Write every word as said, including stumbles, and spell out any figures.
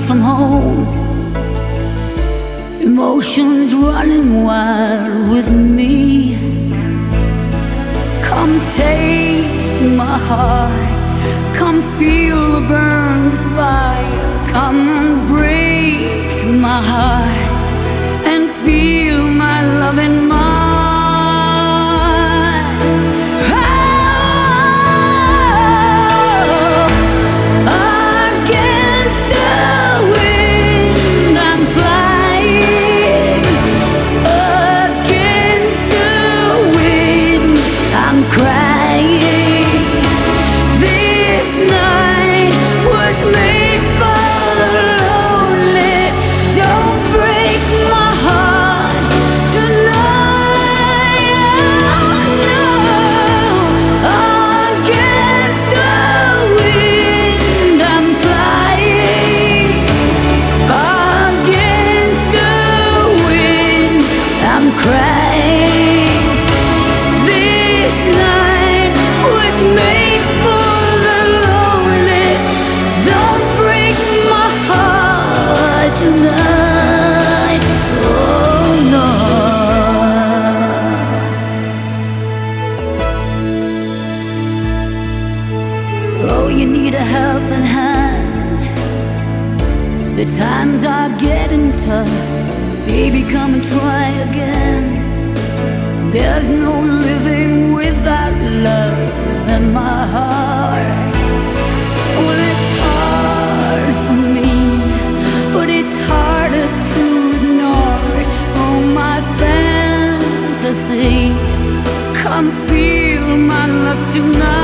miles from home. Emotions running wild with me. Come take my heart, come feel the burns of fire. Come and break my heart and feel my love in mine. Oh, you need a helping hand. The times are getting tough. Baby, come and try again. There's no living without love in my heart. Well, it's hard for me, but it's harder to ignore it. Oh, my fantasy, come feel my love tonight.